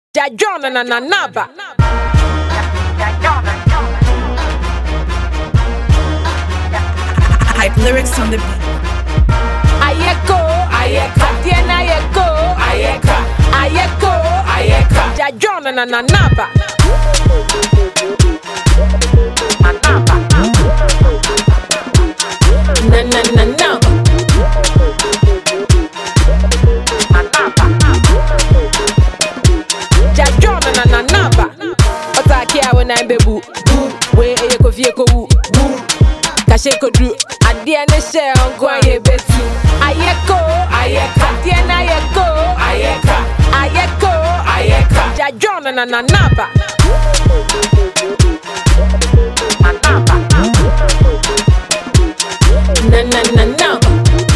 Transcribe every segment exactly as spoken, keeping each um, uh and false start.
Jajona na na naba. Hype lyrics on the beat. Ayeko, ayeka, tiena ayeko, ayeka, ayeko, ayeka. Jajona na na naba. Naba. Na na na naba. Jajona na na naba. Otaki awe na bebu. We ayeko fieko wu. Kashe kodru. Adia ne share onko aye betu. Ayeko, ayeka, tiena ayeko, ayeka, ayeko, ayeka. Jajona na na naba. Naba. Na na na naba.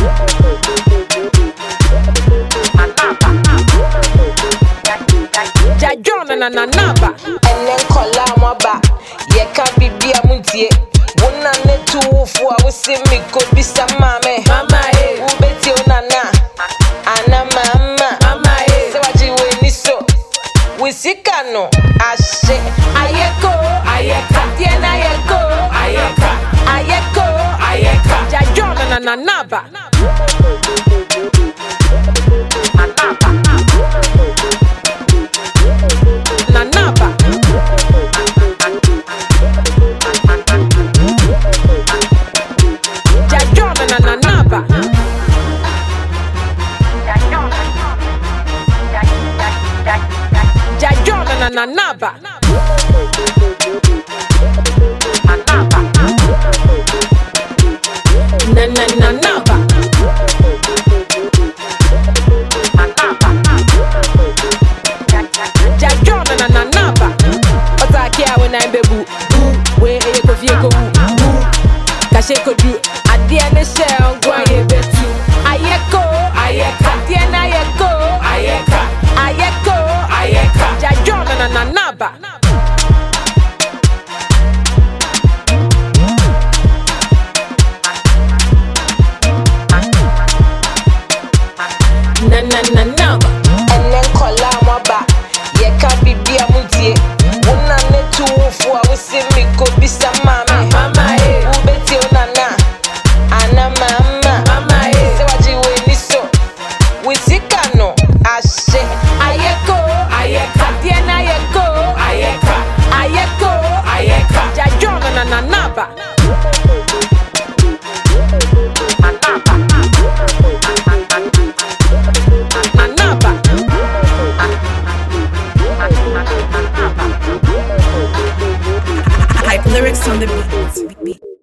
Jajona na na naba. Enen kola mwaba. Yeka bibia muntie. Wuna netu ufu wa usimi kobisa mame. Mama eh. Ubeti onana. Ana mama. Mama eh. Sewaji we niso. Wisikano. Ashe. Ayeko, ayeka, tiena ayeko, ayeka, ayeko, ayeka. Jajona na na naba. Na naba. Jajona na na naba. Jajona na na naba. Na na na naba. Jajona na na naba. Otaki awe na bebu. We ayeko fieko wu. Kashe kodru. Adia ne share onko aye betu. Ayeko, ayeka, tiena ayeko, ayeka, ayeko, ayeka. Jajona na na naba. Na na na naba. Enen kola mwaba. Yeka bibia muntie. Wuna netu ufu wa usimi kobisa mame. Mama eh. Ubeti onana. Ana mama. Mama eh. Sewaji we niso. Wisikano. Ashe. Ayeko, ayeka, tiena ayeko, ayeka, ayeko, ayeka. Jajona na na naba. Na naba. Hype lyrics on the beat.